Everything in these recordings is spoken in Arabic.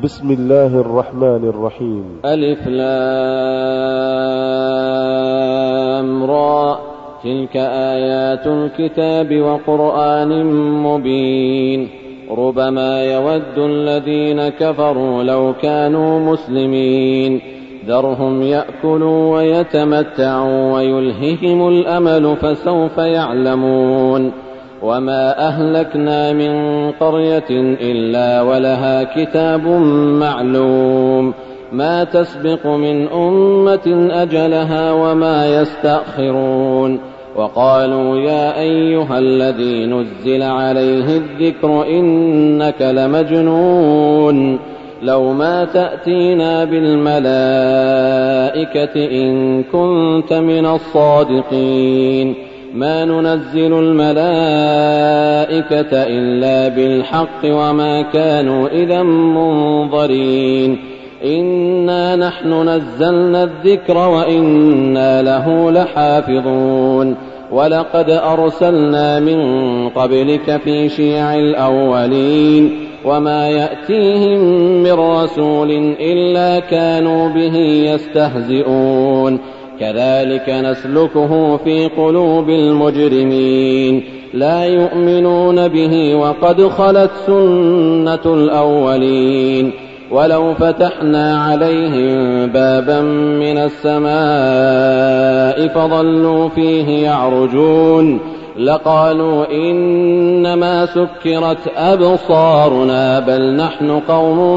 بسم الله الرحمن الرحيم. ألف لام را، تلك آيات الكتاب وقرآن مبين. ربما يود الذين كفروا لو كانوا مسلمين، ذرهم يأكلوا ويتمتعوا ويلههم الأمل فسوف يعلمون. وما أهلكنا من قرية إلا ولها كتاب معلوم، ما تسبق من أمة أجلها وما يستأخرون. وقالوا يا أيها الذي نزل عليه الذكر إنك لمجنون، لو ما تأتينا بالملائكة إن كنت من الصادقين. ما ننزل الملائكة إلا بالحق وما كانوا إذا منظرين. إنا نحن نزلنا الذكر وإنا له لحافظون. ولقد أرسلنا من قبلك في شيع الأولين، وما يأتيهم من رسول إلا كانوا به يستهزئون. كذلك نسلكه في قلوب المجرمين، لا يؤمنون به وقد خلت سنة الأولين. ولو فتحنا عليهم بابا من السماء فظلوا فيه يعرجون لقالوا إنما سكرت أبصارنا بل نحن قوم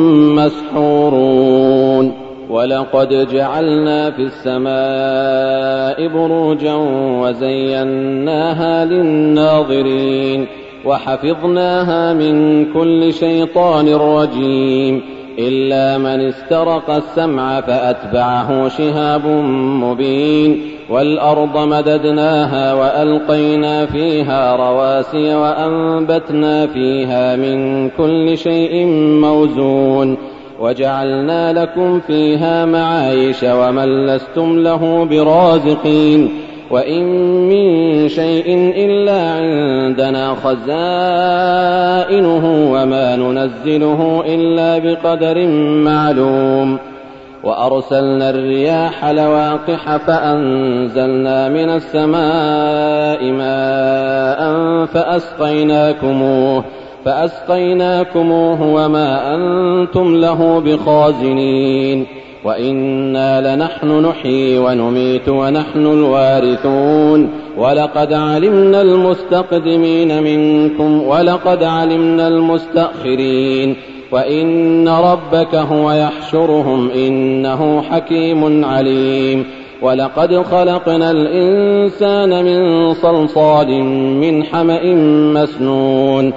مسحورون. ولقد جعلنا في السماء بروجا وزيناها للناظرين وحفظناها من كل شيطان رجيم إلا من استرق السمع فأتبعه شهاب مبين. والأرض مددناها وألقينا فيها رواسي وأنبتنا فيها من كل شيء موزون وجعلنا لكم فيها معايش ومن لستم له برازقين. وإن من شيء إلا عندنا خزائنه وما ننزله إلا بقدر معلوم. وأرسلنا الرياح لواقح فأنزلنا من السماء ماء فأسقيناكموه وما أنتم له بخازنين. وإنا لنحن نحيي ونميت ونحن الوارثون. ولقد علمنا المستقدمين منكم ولقد علمنا المستأخرين. وإن ربك هو يحشرهم إنه حكيم عليم. ولقد خلقنا الإنسان من صلصال من حمأ مسنون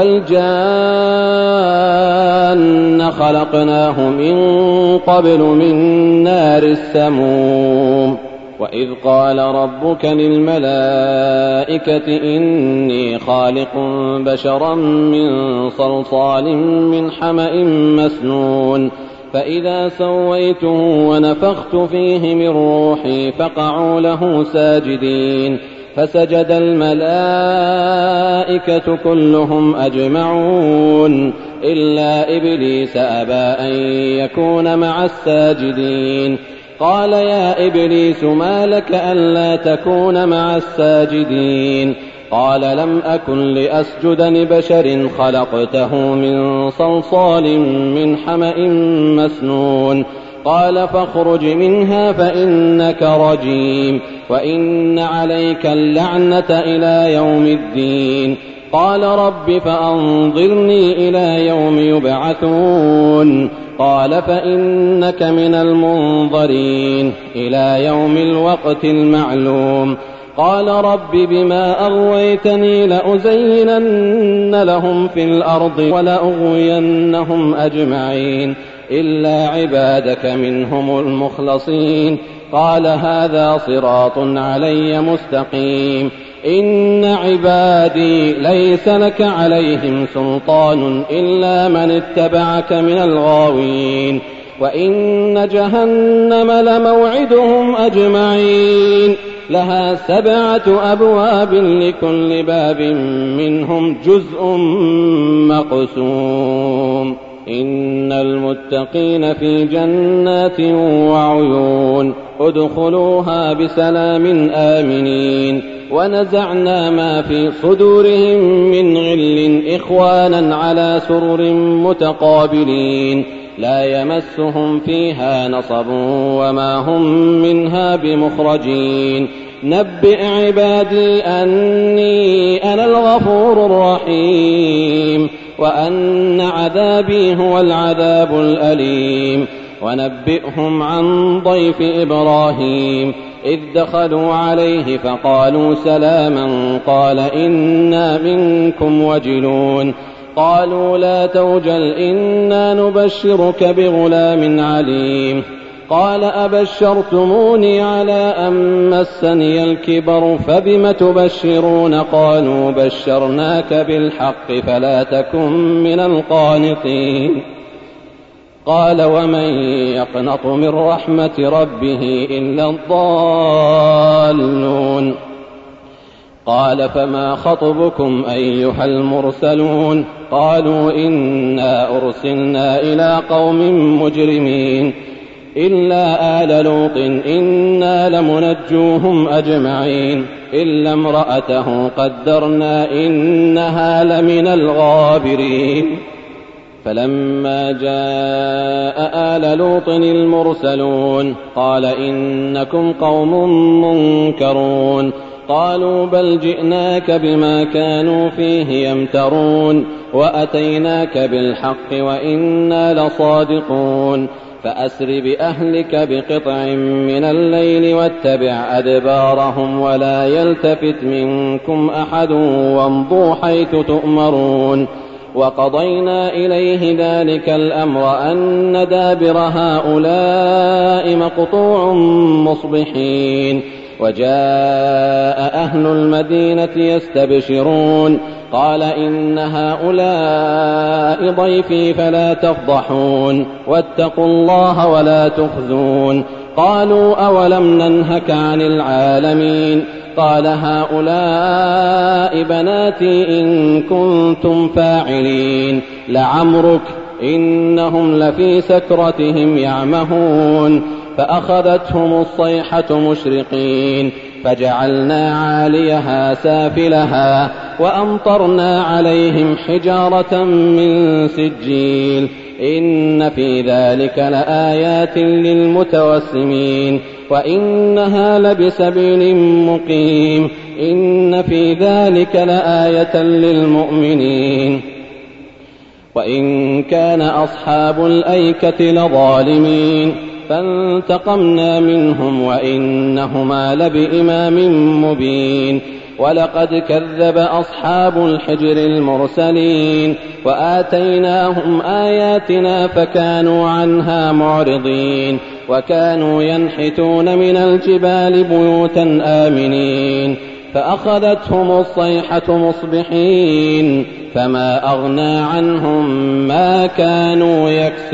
والجان خلقناه من قبل من نار السموم. وإذ قال ربك للملائكة إني خالق بشرا من صلصال من حمأ مسنون فإذا سويته ونفخت فيه من روحي فقعوا له ساجدين فسجد الملائكة كلهم أجمعون إلا إبليس أبى أن يكون مع الساجدين. قال يا إبليس ما لك ألا تكون مع الساجدين؟ قال لم أكن لأسجد لبشر خلقته من صلصال من حمأ مسنون. قال فاخرج منها فإنك رجيم وإن عليك اللعنة إلى يوم الدين. قال رب فأنظرني إلى يوم يبعثون. قال فإنك من المنظرين إلى يوم الوقت المعلوم. قال رب بما أغويتني لأزينن لهم في الأرض ولأغوينهم أجمعين إلا عبادك منهم المخلصين. قال هذا صراط علي مستقيم. إن عبادي ليس لك عليهم سلطان إلا من اتبعك من الغاوين. وإن جهنم لموعدهم أجمعين لها 7 أبواب لكل باب منهم جزء مقسوم. إن المتقين في جنات وعيون ادخلوها بسلام آمنين ونزعنا ما في صدورهم من غل إخوانا على سرر متقابلين لا يمسهم فيها نصب وما هم منها بمخرجين نبئ عبادي أني أنا الغفور الرحيم وأن عذابي هو العذاب الأليم ونبئهم عن ضيف إبراهيم إذ دخلوا عليه فقالوا سلاما قال إنا منكم وجلون قالوا لا توجل إنا نبشرك بغلام عليم قال أبشرتموني على أن مسني الكبر فبم تبشرون قالوا بشرناك بالحق فلا تكن من القانطين قال ومن يقنط من رحمة ربه إلا الضالون قال فما خطبكم أيها المرسلون قالوا إنا أرسلنا إلى قوم مجرمين إلا آل لوط إنا لمنجوهم أجمعين إلا امرأته قدرنا إنها لمن الغابرين فلما جاء آل لوط المرسلون قال إنكم قوم منكرون قالوا بل جئناك بما كانوا فيه يمترون وأتيناك بالحق وإنا لصادقون فأسر بأهلك بقطع من الليل واتبع أدبارهم ولا يلتفت منكم أحد وامضوا حيث تؤمرون وقضينا إليه ذلك الأمر أن دابر هؤلاء مقطوع مصبحين وجاء أهل المدينة يستبشرون قال إن هؤلاء ضيفي فلا تفضحون واتقوا الله ولا تخزون قالوا أولم ننهك عن العالمين قال هؤلاء بناتي إن كنتم فاعلين لعمرك إنهم لفي سكرتهم يعمهون فأخذتهم الصيحة مشرقين فجعلنا عاليها سافلها وأمطرنا عليهم حجارة من سجيل إن في ذلك لآيات للمتوسمين وإنها لبسبيل مقيم إن في ذلك لآية للمؤمنين وإن كان أصحاب الأيكة لظالمين فانتقمنا منهم وإنهما لبإمام مبين ولقد كذب أصحاب الحجر المرسلين وآتيناهم آياتنا فكانوا عنها معرضين وكانوا ينحتون من الجبال بيوتا آمنين فأخذتهم الصيحة مصبحين فما أغنى عنهم ما كانوا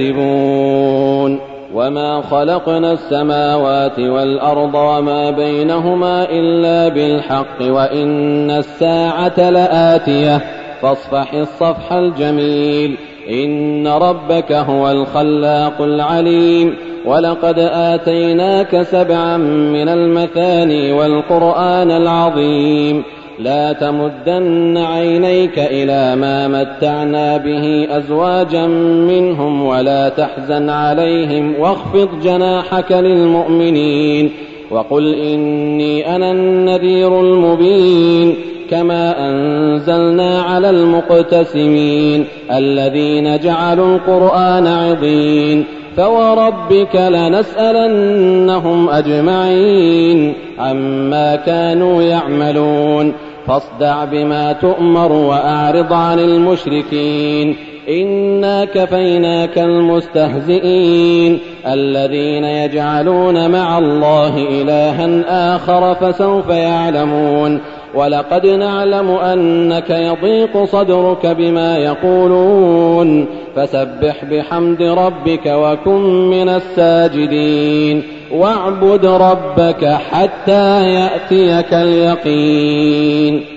يكسبون وما خلقنا السماوات والأرض وما بينهما إلا بالحق وإن الساعة لآتية فاصفح الصفح الجميل إن ربك هو الخلاق العليم ولقد آتيناك 7 من المثاني والقرآن العظيم لا تمدن عينيك إلى ما متعنا به أزواجا منهم ولا تحزن عليهم واخفض جناحك للمؤمنين وقل إني أنا النذير المبين كما أنزلنا على المقتسمين الذين جعلوا القرآن عضين فوربك لنسألنهم أجمعين عما كانوا يعملون فاصدع بما تؤمر وأعرض عن المشركين إنا كفيناك المستهزئين الذين يجعلون مع الله إلها آخر فسوف يعلمون ولقد نعلم أنك يضيق صدرك بما يقولون فسبح بحمد ربك وكن من الساجدين واعبد ربك حتى يأتيك اليقين